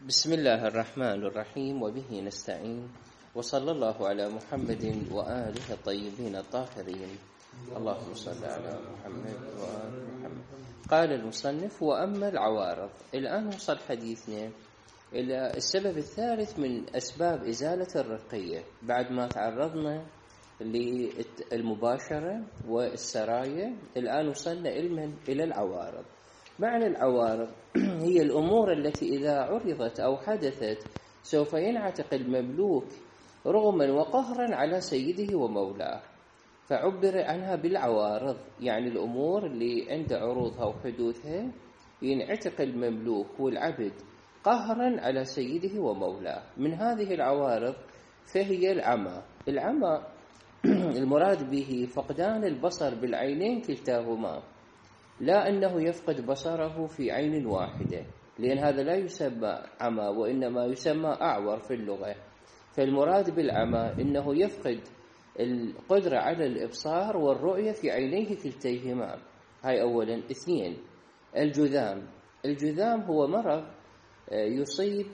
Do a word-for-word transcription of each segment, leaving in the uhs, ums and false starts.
بسم الله الرحمن الرحيم وبه نستعين وصلى الله على محمد وآله الطيبين الطاهرين اللهم صل على محمد وآل محمد. قال المصنف: وأما العوارض. الآن وصل حديثنا إلى السبب الثالث من أسباب إزالة الرقية بعد ما تعرضنا للمباشرة والسراية. الآن وصلنا إلى العوارض. معنى العوارض هي الأمور التي إذا عرضت أو حدثت سوف ينعتق المملوك رغما وقهرا على سيده ومولاه، فعبر عنها بالعوارض، يعني الأمور اللي عند عروضها وحدوثها ينعتق المملوك والعبد قهرا على سيده ومولاه. من هذه العوارض فهي العمى. العمى المراد به فقدان البصر بالعينين كلتاهما، لا أنه يفقد بصره في عين واحدة، لأن هذا لا يسمى عمى وإنما يسمى أعور في اللغة. فالمراد بالعمى إنه يفقد القدرة على الإبصار والرؤية في عينيه كلتيهما. هاي أولا. اثنين، الجذام. الجذام هو مرض يصيب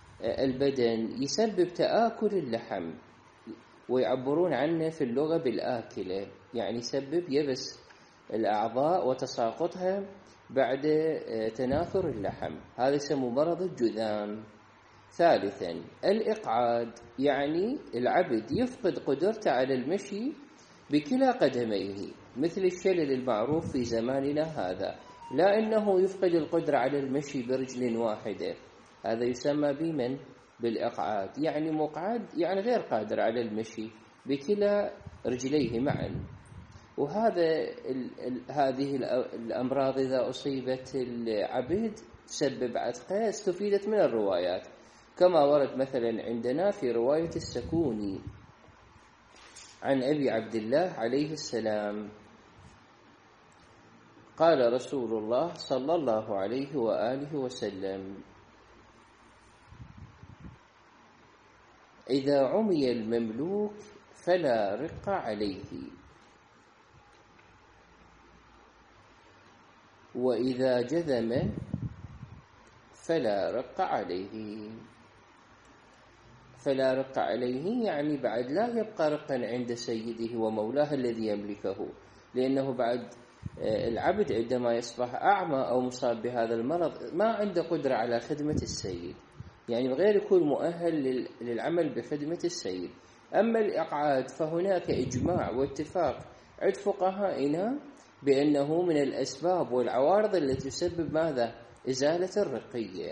البدن يسبب تآكل اللحم، ويعبرون عنه في اللغة بالآكلة، يعني يسبب يبس الأعضاء وتساقطها بعد تناثر اللحم، هذا يسمى مرض الجذام. ثالثا، الإقعاد، يعني العبد يفقد قدرته على المشي بكلا قدميه، مثل الشلل المعروف في زماننا هذا، لا أنه يفقد القدرة على المشي برجل واحدة، هذا يسمى بمن؟ بالإقعاد، يعني مقعد، يعني غير قادر على المشي بكلا رجليه معا. وهذا ال ال هذه الأمراض إذا أصيبت العبد تسبب عتقه استفيدت من الروايات، كما ورد مثلا عندنا في رواية السكوني عن أبي عبد الله عليه السلام قال رسول الله صلى الله عليه وآله وسلم: إذا عمي المملوك فلا رق عليه، وإذا جذم فلا رق عليه. فلا رق عليه يعني بعد لا يبقى رقا عند سيده ومولاه الذي يملكه، لأنه بعد العبد عندما يصبح أعمى أو مصاب بهذا المرض ما عنده قدرة على خدمة السيد، يعني بغير يكون مؤهل للعمل بخدمة السيد. أما الإقعاد فهناك إجماع واتفاق عند فقهائنا بأنه من الأسباب والعوارض التي تسبب ماذا؟ إزالة الرقية.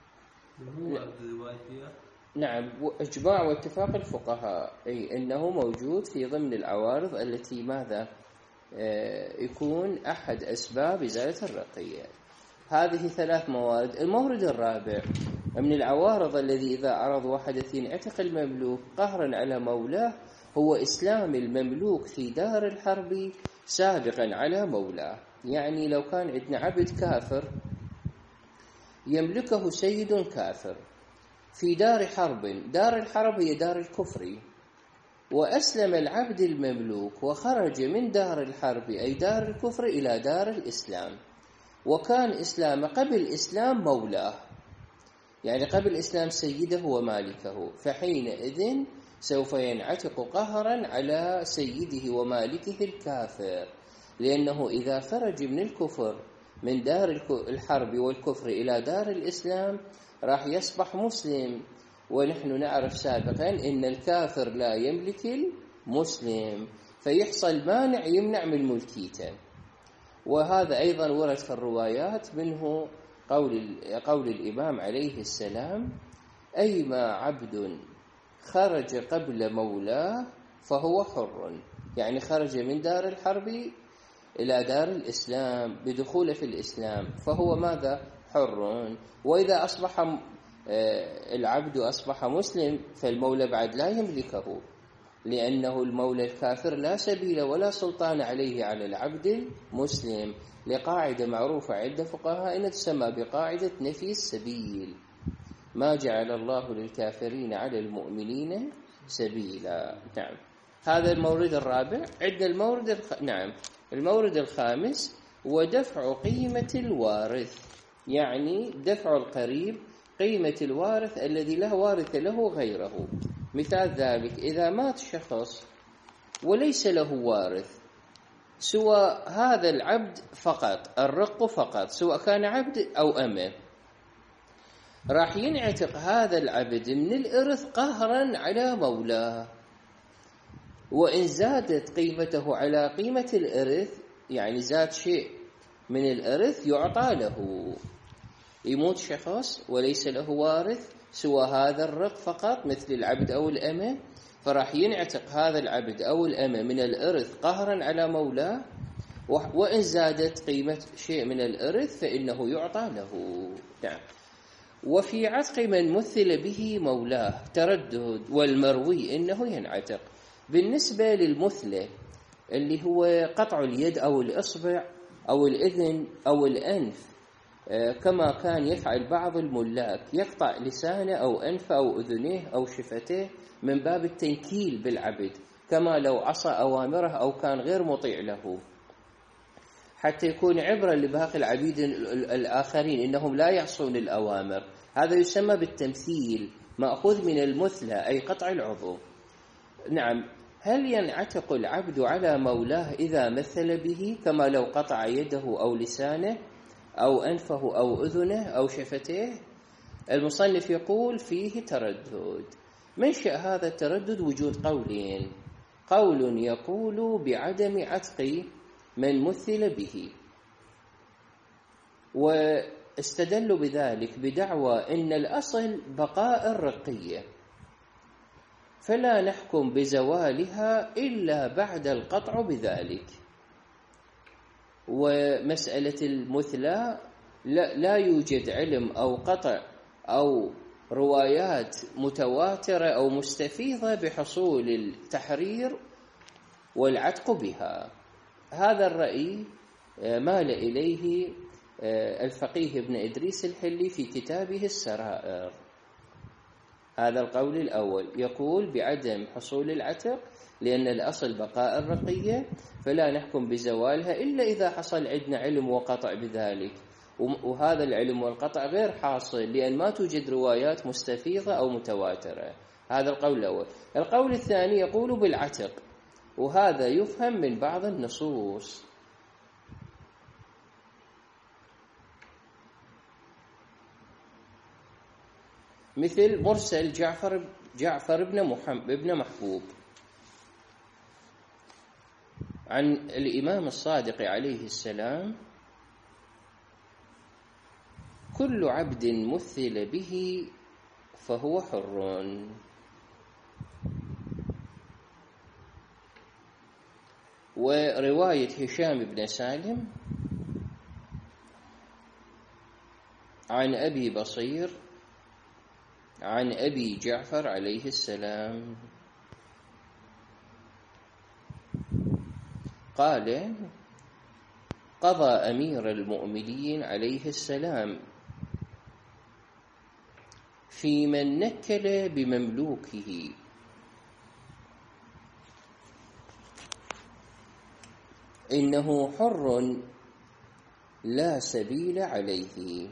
نعم، إجماع واتفاق الفقهاء، أي أنه موجود في ضمن العوارض التي ماذا؟ آه يكون أحد أسباب إزالة الرقية. هذه ثلاث موارد. المورد الرابع من العوارض الذي إذا عرض وحدث ينعتق المملوك قهرا على مولاه هو إسلام المملوك في دار الحرب سابقا على مولاه. يعني لو كان عندنا عبد كافر يملكه سيد كافر في دار حرب، دار الحرب هي دار الكفر، وأسلم العبد المملوك وخرج من دار الحرب أي دار الكفر إلى دار الإسلام، وكان إسلام قبل إسلام مولاه، يعني قبل إسلام سيده ومالكه، فحينئذ سوف ينعتق قهرا على سيده ومالكه الكافر، لأنه إذا خرج من الكفر من دار الحرب والكفر إلى دار الإسلام راح يصبح مسلم، ونحن نعرف سابقا إن الكافر لا يملك المسلم، فيحصل مانع يمنع من ملكيته. وهذا أيضا ورد في الروايات، منه قول, قول الإمام عليه السلام: أيما عبد خرج قبل مولاه فهو حر، يعني خرج من دار الحرب إلى دار الإسلام بدخول في الإسلام فهو ماذا؟ حر. وإذا أصبح العبد أصبح مسلم فالمولى بعد لا يملكه، لأنه المولى الكافر لا سبيل ولا سلطان عليه على العبد المسلم، لقاعدة معروفة عند فقهائنا تسمى بقاعدة نفي السبيل: ما جعل الله للكافرين على المؤمنين سبيلا. نعم، هذا المورد الرابع. عندنا المورد الخ... نعم المورد الخامس ودفع قيمة الوارث، يعني دفع القريب قيمة الوارث الذي لا وارث له غيره. مثال ذلك إذا مات شخص وليس له وارث سوى هذا العبد فقط، الرق فقط، سواء كان عبد أو أمة، راح ينعتق هذا العبد من الإرث قهرا على مولاه، وإن زادت قيمته على قيمة الإرث، يعني زاد شيء من الإرث، يعطى له. يموت شخص وليس له وارث سوى هذا الرق فقط مثل العبد أو الأمة، فراح ينعتق هذا العبد أو الأمة من الإرث قهرا على مولاه، وإن زادت قيمة شيء من الإرث فإنه يعطى له. نعم. وفي عتق من مثل به مولاه تردد، والمروي إنه ينعتق. بالنسبة للمثلة اللي هو قطع اليد أو الإصبع أو الإذن أو الأنف، كما كان يفعل بعض الملاك، يقطع لسانه أو أنفه أو أذنيه أو شفتيه من باب التنكيل بالعبد، كما لو عصى أوامره أو كان غير مطيع له، حتى يكون عبرة لباقي العبيد الآخرين إنهم لا يعصون الأوامر. هذا يسمى بالتمثيل، مأخوذ من المثلة أي قطع العضو. نعم. هل ينعتق العبد على مولاه إذا مثل به، كما لو قطع يده أو لسانه أو أنفه أو أذنه أو شفتيه؟ المصنف يقول فيه تردد. منشأ هذا التردد وجود قولين: قول يقول بعدم عتق من مثل به، واستدلوا بذلك بدعوى إن الأصل بقاء الرقية، فلا نحكم بزوالها إلا بعد القطع بذلك. ومسألة المثلى لا يوجد علم أو قطع أو روايات متواترة أو مستفيضة بحصول التحرير والعتق بها. هذا الرأي مال إليه الفقيه ابن إدريس الحلي في كتابه السرائر. هذا القول الأول يقول بعدم حصول العتق لأن الأصل بقاء الرقية، فلا نحكم بزوالها إلا إذا حصل عندنا علم وقطع بذلك، وهذا العلم والقطع غير حاصل لأن ما توجد روايات مستفيضة أو متواترة. هذا القول الأول. القول الثاني يقول بالعتق، وهذا يفهم من بعض النصوص، مثل مرسل جعفر جعفر بن محمد بن محبوب عن الإمام الصادق عليه السلام: كل عبد مثل به فهو حر. ورواية هشام بن سالم عن أبي بصير عن أبي جعفر عليه السلام قال: قضى أمير المؤمنين عليه السلام في من نكل بمملوكه إنه حر لا سبيل عليه.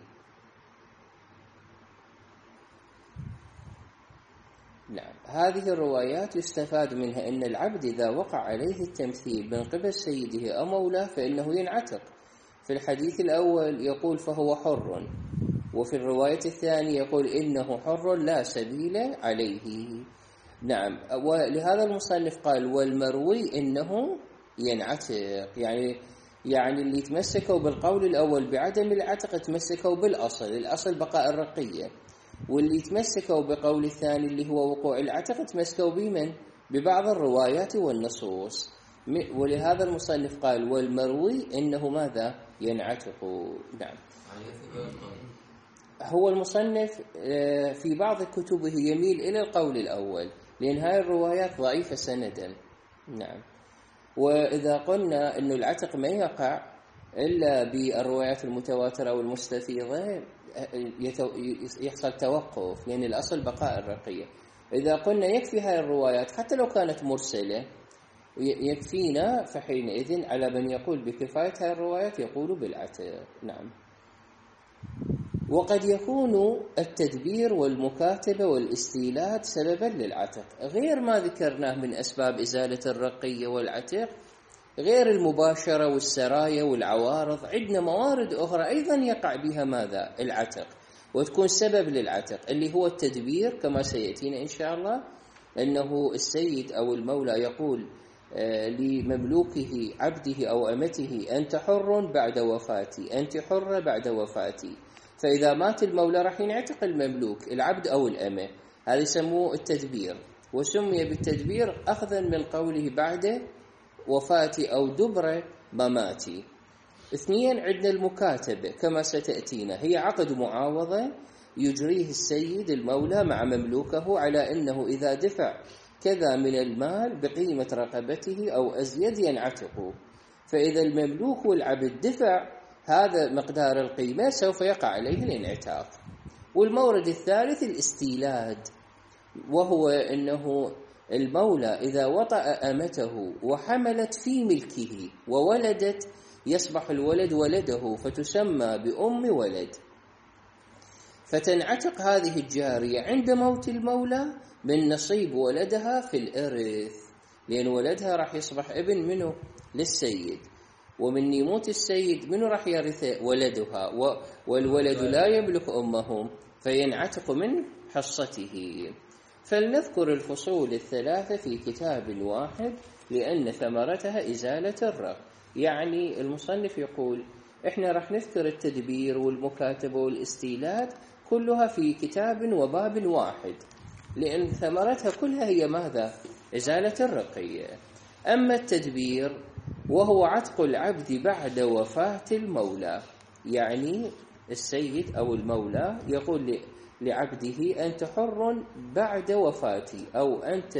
نعم. هذه الروايات يستفاد منها أن العبد إذا وقع عليه التمثيل من قبل سيده أو مولاه فإنه ينعتق. في الحديث الأول يقول فهو حر، وفي الرواية الثانية يقول إنه حر لا سبيل عليه. نعم. ولهذا المصنف قال: والمروي إنه ينعتق، يعني يعني اللي تمسكوا بالقول الأول بعدم العتق تمسكوا بالأصل، الأصل بقاء الرقية، واللي تمسكوا بقول الثاني اللي هو وقوع العتق تمسكوا بمن؟ ببعض الروايات والنصوص. ولهذا المصنف قال: والمروي إنه ماذا؟ ينعتق. نعم. هو المصنف في بعض كتبه يميل إلى القول الأول لأن هاي الروايات ضعيفة سندا. نعم. وإذا قلنا أن العتق ما يقع إلا بالروايات المتواترة والمستفيضة يحصل توقف، لأن الأصل بقاء الرقية. إذا قلنا يكفي هاي الروايات حتى لو كانت مرسلة يكفينا، فحينئذ على من يقول بكفاية هاي الروايات يقول بالعتق. نعم. وقد يكون التدبير والمكاتبة والاستيلاد سببا للعتق، غير ما ذكرناه من أسباب إزالة الرقية والعتق، غير المباشرة والسرايا والعوارض. عندنا موارد أخرى أيضا يقع بها ماذا؟ العتق، وتكون سبب للعتق، اللي هو التدبير كما سيأتينا إن شاء الله، أنه السيد أو المولى يقول لمملوكه عبده أو أمته: أنت حر بعد وفاتي، أنت حرة بعد وفاتي. فإذا مات المولى راح ينعتق المملوك العبد أو الأمة، هذا يسموه التدبير، وسمي بالتدبير أخذا من قوله بعد وفاتي أو دبر مماتي. اثنين، عندنا المكاتبة كما ستأتينا، هي عقد معاوضة يجريه السيد المولى مع مملوكه على أنه إذا دفع كذا من المال بقيمة رقبته أو أزيد ينعتقه، فإذا المملوك والعبد دفع هذا مقدار القيمة سوف يقع عليه الانعتاق. والمورد الثالث الاستيلاد، وهو أنه المولى إذا وطأ أمته وحملت في ملكه وولدت يصبح الولد ولده فتسمى بأم ولد، فتنعتق هذه الجارية عند موت المولى من نصيب ولدها في الإرث، لأن ولدها راح يصبح ابن منه للسيد، ومن يموت السيد منه راح يرث ولدها، والولد لا يملك أمه فينعتق من حصته. فلنذكر الفصول الثلاثة في كتاب واحد لأن ثمرتها إزالة الرق. يعني المصنف يقول إحنا راح نذكر التدبير والمكاتبة والاستيلاد كلها في كتاب وباب واحد، لأن ثمرتها كلها هي ماذا؟ إزالة الرقية. أما التدبير وهو عتق العبد بعد وفاة المولى، يعني السيد أو المولى يقول لعبده: أنت حر بعد وفاتي، أو أنت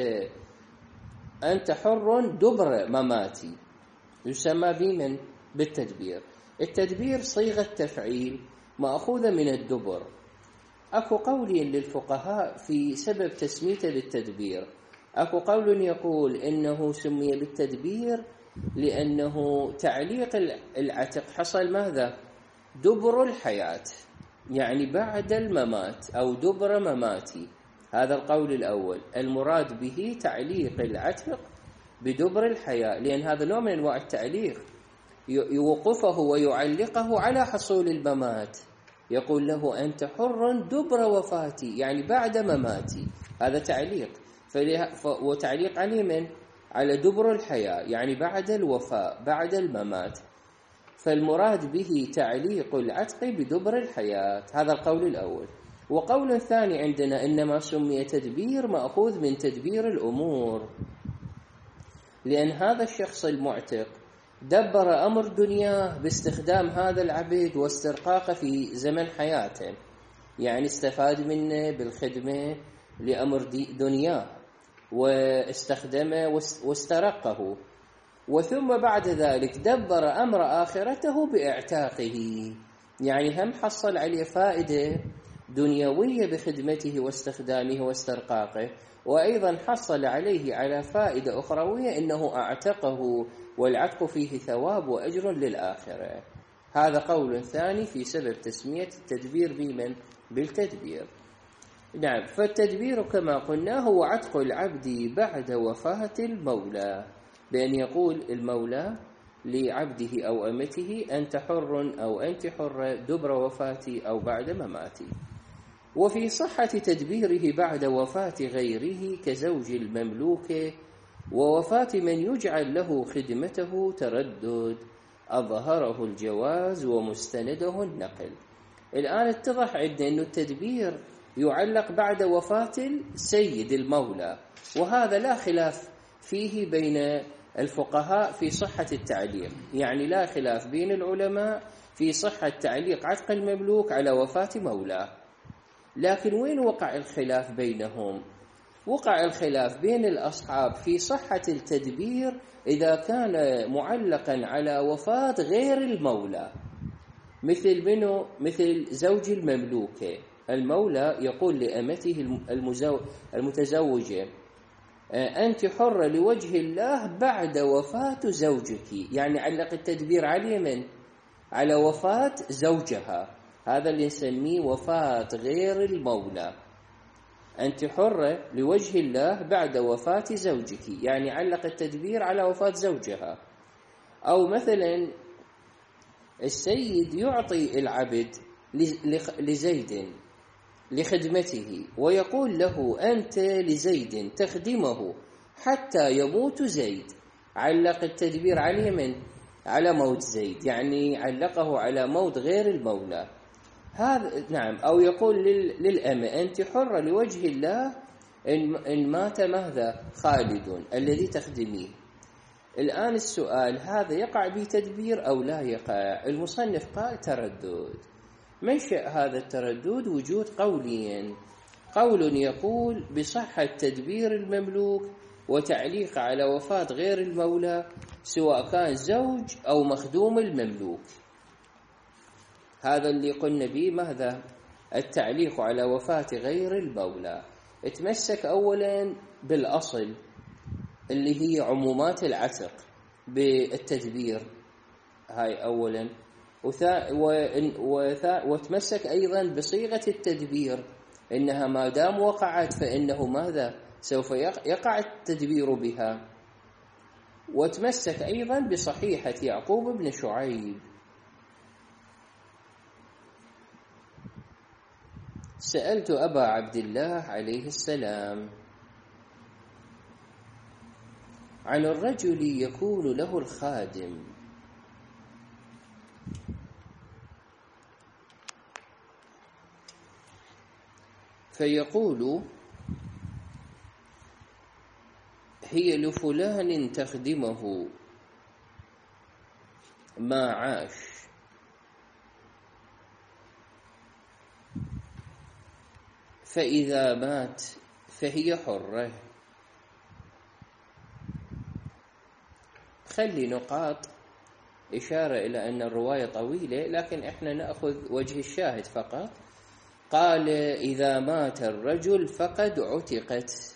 أنت حر دبر مماتي، يسمى بمن؟ بالتدبير. التدبير صيغة تفعيل مأخوذة من الدبر. أكو قول للفقهاء في سبب تسميته للتدبير، أكو قول يقول إنه سمي بالتدبير لأنه تعليق العتق حصل ماذا؟ دبر الحياة، يعني بعد الممات أو دبر مماتي. هذا القول الأول، المراد به تعليق العتق بدبر الحياة، لأن هذا نوع من أنواع التعليق، يوقفه ويعلقه على حصول الممات، يقول له أنت حر دبر وفاتي، يعني بعد مماتي، هذا تعليق. وتعليق عليه من؟ على دبر الحياة، يعني بعد الوفاة بعد الممات، فالمراد به تعليق العتق بدبر الحياة. هذا القول الأول. وقول ثاني عندنا إنما سمي تدبير مأخوذ من تدبير الأمور، لأن هذا الشخص المعتق دبر أمر دنياه باستخدام هذا العبد واسترقاقه في زمن حياته، يعني استفاد منه بالخدمة لأمر دنياه واستخدمه واسترقه، وثم بعد ذلك دبر أمر آخرته بإعتاقه، يعني هم حصل عليه فائدة دنيوية بخدمته واستخدامه واسترقاقه، وأيضا حصل عليه على فائدة أخروية إنه أعتقه، والعتق فيه ثواب وأجر للآخرة. هذا قول ثاني في سبب تسمية التدبير بمن؟ بالتدبير. نعم، فالتدبير كما قلنا هو عتق العبد بعد وفاة المولى، بأن يقول المولى لعبده أو أمته: أنت حر أو أنت حرة دبر وفاتي أو بعد مماتي. وفي صحة تدبيره بعد وفاة غيره كزوج المملوك ووفاة من يجعل له خدمته تردد، أظهره الجواز ومستنده النقل. الآن اتضح عندنا أن التدبير يعلق بعد وفاة السيد المولى، وهذا لا خلاف فيه بين الفقهاء في صحة التعليق، يعني لا خلاف بين العلماء في صحة تعليق عتق المملوك على وفاة مولاه. لكن وين وقع الخلاف بينهم؟ وقع الخلاف بين الأصحاب في صحة التدبير إذا كان معلقا على وفاة غير المولى، مثل منه؟ مثل زوج المملوكة. المولى يقول لأمته المتزوجة: أنت حرة لوجه الله بعد وفاة زوجك، يعني علق التدبير على من؟ على وفاة زوجها. هذا اللي نسميه وفاة غير المولى. أنت حرة لوجه الله بعد وفاة زوجك، يعني علق التدبير على وفاة زوجها. أو مثلا السيد يعطي العبد لزيد لخدمته ويقول له أنت لزيد تخدمه حتى يموت زيد، علق التدبير على من؟ على موت زيد، يعني علقه على موت غير المولى. هذا نعم. أو يقول للأمة أنت حرة لوجه الله إن مات ماذا؟ خالد الذي تخدميه. الآن السؤال، هذا يقع بتدبير أو لا يقع؟ المصنف قال تردد. منشأ هذا التردد وجود قولين: قول يقول بصحة تدبير المملوك وتعليق على وفاة غير المولى سواء كان زوج أو مخدوم المملوك. هذا اللي قلنا به ماذا؟ التعليق على وفاة غير المولى. اتمسك أولا بالأصل اللي هي عمومات العتق بالتدبير، هاي أولا. وتمسك أيضا بصيغة التدبير، إنها ما دام وقعت فإنه ماذا؟ سوف يقع التدبير بها. وتمسك أيضا بصحيحة يعقوب بن شعيب: سألت أبا عبد الله عليه السلام عن الرجل يكون له الخادم فيقول هي لفلان تخدمه ما عاش، فإذا مات فهي حرة. خلي نقاط إشارة إلى أن الرواية طويلة، لكن إحنا نأخذ وجه الشاهد فقط. قال إذا مات الرجل فقد عتقت.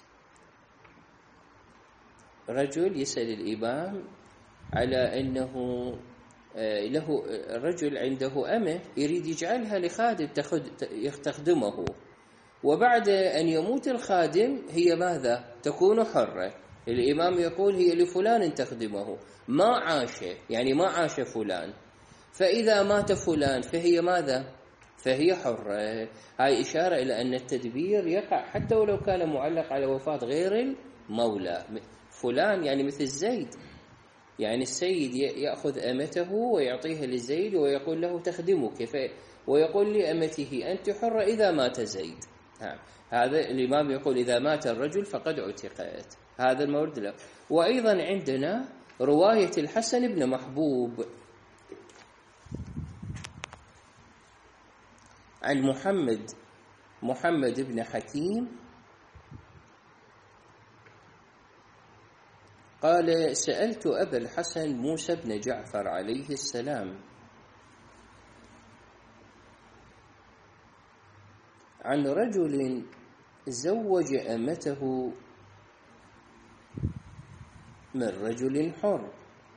رجل يسأل الإمام على أنه له رجل عنده أمة يريد يجعلها لخادم تخدمه، وبعد أن يموت الخادم هي ماذا؟ تكون حرة. الإمام يقول هي لفلان تخدمه ما عاش، يعني ما عاش فلان، فإذا مات فلان فهي ماذا؟ فهي حرة. هاي إشارة إلى أن التدبير يقع حتى ولو كان معلق على وفاة غير المولى. فلان يعني مثل زيد، يعني السيد يأخذ أمته ويعطيها لزيد ويقول له تخدمك، ويقول لأمته أنت حرة إذا مات زيد. هذا الإمام يقول إذا مات الرجل فقد عتقت. هذا المورد له. وأيضا عندنا رواية الحسن بن محبوب عن محمد محمد بن حكيم قال سألت أبا الحسن موسى بن جعفر عليه السلام عن رجل زوج أمته من رجل حر،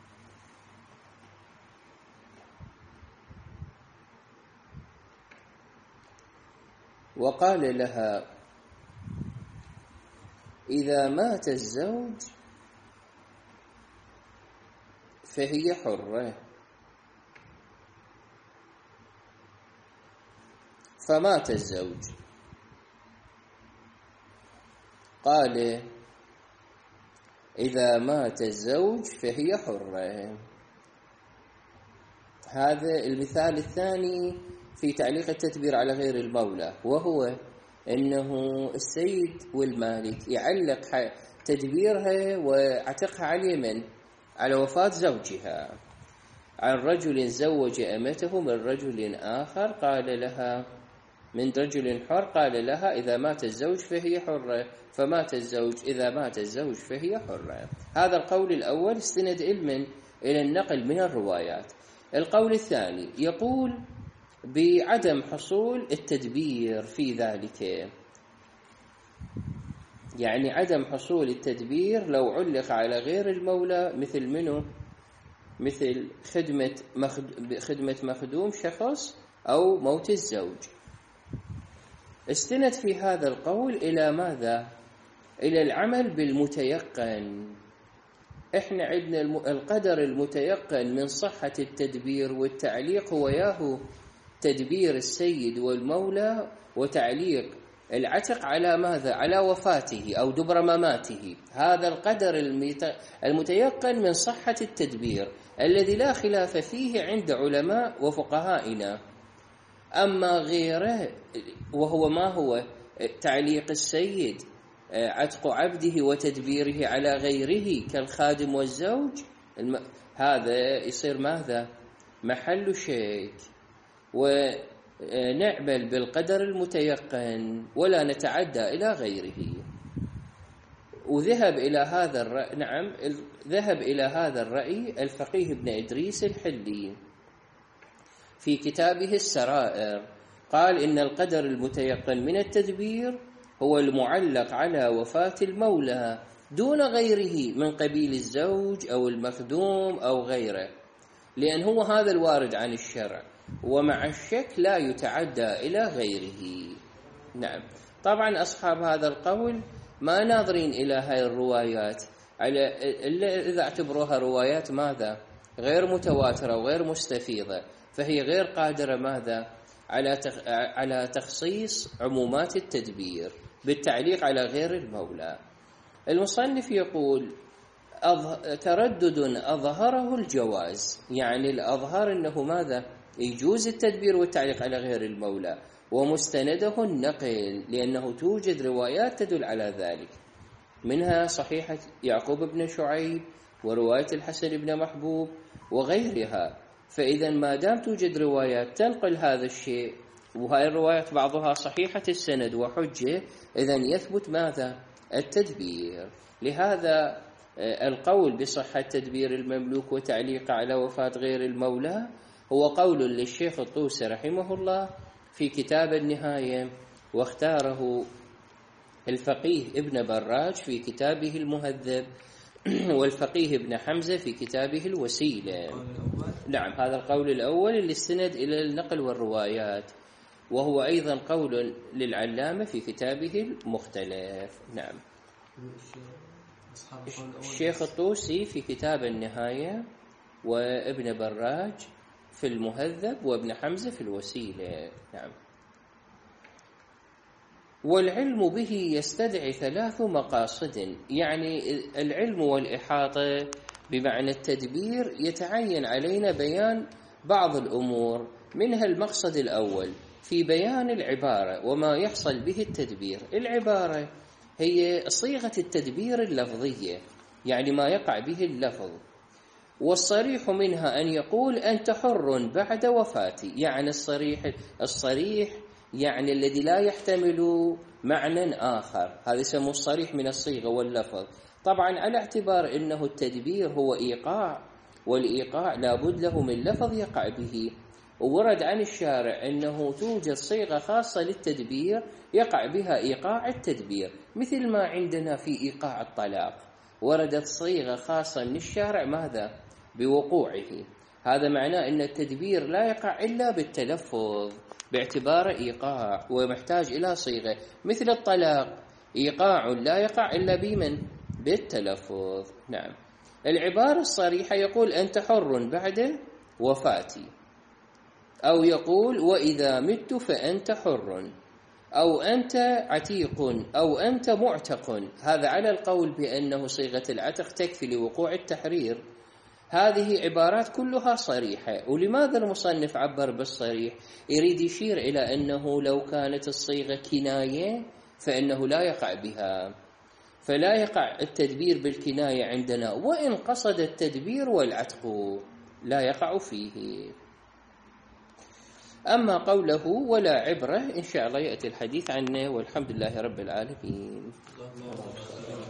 وقال لها إذا مات الزوج فهي حرة، فمات الزوج. قال إذا مات الزوج فهي حرة. هذا المثال الثاني في تعليق التدبير على غير المولى، وهو أنه السيد والمالك يعلق تدبيرها وعتقها على اليمن على وفاة زوجها. عن رجل زوج أمته من رجل آخر قال لها من رجل حر قال لها إذا مات الزوج فهي حرة، فمات الزوج إذا مات الزوج فهي حرة. هذا القول الأول استند علما إلى النقل من الروايات. القول الثاني يقول بعدم حصول التدبير في ذلك، يعني عدم حصول التدبير لو علق على غير المولى، مثل منه؟ مثل خدمة مخد... خدمة مخدوم شخص أو موت الزوج. استند في هذا القول إلى ماذا؟ إلى العمل بالمتيقن. إحنا عندنا القدر المتيقن من صحة التدبير والتعليق هو ياهو تدبير السيد والمولى وتعليق العتق على ماذا؟ على وفاته أو دبر مماته. هذا القدر المتيقن من صحة التدبير الذي لا خلاف فيه عند علماء وفقهائنا. أما غيره وهو ما هو؟ تعليق السيد، عتق عبده وتدبيره على غيره كالخادم والزوج، هذا يصير ماذا؟ محل شيك. ونعمل بالقدر المتيقن ولا نتعدى إلى غيره. وذهب إلى هذا الرأي نعم ذهب إلى هذا الرأي الفقيه ابن إدريس الحلي في كتابه السرائر، قال إن القدر المتيقن من التدبير هو المعلق على وفاة المولى دون غيره من قبيل الزوج أو المخدوم أو غيره، لأن هو هذا الوارد عن الشرع، ومع الشك لا يتعدى إلى غيره. نعم، طبعا أصحاب هذا القول ما ناظرين إلى هاي الروايات على إلا إذا اعتبروها روايات ماذا؟ غير متواترة وغير مستفيضة، فهي غير قادرة ماذا؟ على على تخصيص عمومات التدبير بالتعليق على غير المولى. المصنف يقول تردد أظهره الجواز، يعني الأظهر أنه ماذا؟ يجوز التدبير والتعليق على غير المولى، ومستنده النقل لأنه توجد روايات تدل على ذلك، منها صحيحة يعقوب بن شعيب ورواية الحسن بن محبوب وغيرها. فإذا ما دام توجد روايات تنقل هذا الشيء، وهذه الروايات بعضها صحيحة السند وحجة، إذن يثبت ماذا؟ التدبير. لهذا القول بصحة تدبير المملوك وتعليق على وفاة غير المولى هو قول للشيخ الطوسي رحمه الله في كتاب النهاية، واختاره الفقيه ابن براج في كتابه المهذب، والفقيه ابن حمزة في كتابه الوسيلة. نعم، هذا القول الأول اللي استند إلى النقل والروايات، وهو أيضا قول للعلامة في كتابه المختلف. نعم، الشيخ الطوسي في كتاب النهاية، وابن براج في المهذب، وابن حمزة في الوسيلة. نعم. والعلم به يستدعي ثلاث مقاصد، يعني العلم والإحاطة بمعنى التدبير يتعين علينا بيان بعض الأمور، منها المقصد الأول في بيان العبارة وما يحصل به التدبير. العبارة هي صيغة التدبير اللفظية، يعني ما يقع به اللفظ، والصريح منها أن يقول أنت حر بعد وفاتي، يعني الصريح الصريح يعني الذي لا يحتمل معنى آخر، هذا يسمى الصريح من الصيغة واللفظ. طبعا على اعتبار أنه التدبير هو إيقاع، والإيقاع لابد له من لفظ يقع به، وورد عن الشارع أنه توجد صيغة خاصة للتدبير يقع بها إيقاع التدبير، مثل ما عندنا في إيقاع الطلاق وردت صيغة خاصة من الشارع ماذا؟ بوقوعه. هذا معناه أن التدبير لا يقع إلا بالتلفظ باعتبار إيقاع، ومحتاج إلى صيغة، مثل الطلاق إيقاع لا يقع إلا بمن؟ بالتلفظ. نعم. العبارة الصريحة يقول أنت حر بعد وفاتي، أو يقول وإذا مت فأنت حر، أو أنت عتيق، أو أنت معتق. هذا على القول بأنه صيغة العتق تكفي لوقوع التحرير. هذه عبارات كلها صريحة. ولماذا المصنف عبر بالصريح؟ يريد يشير إلى أنه لو كانت الصيغة كناية فإنه لا يقع بها، فلا يقع التدبير بالكناية عندنا، وإن قصد التدبير والعتق لا يقع فيه. أما قوله ولا عبرة إن شاء الله يأتي الحديث عنه، والحمد لله رب العالمين.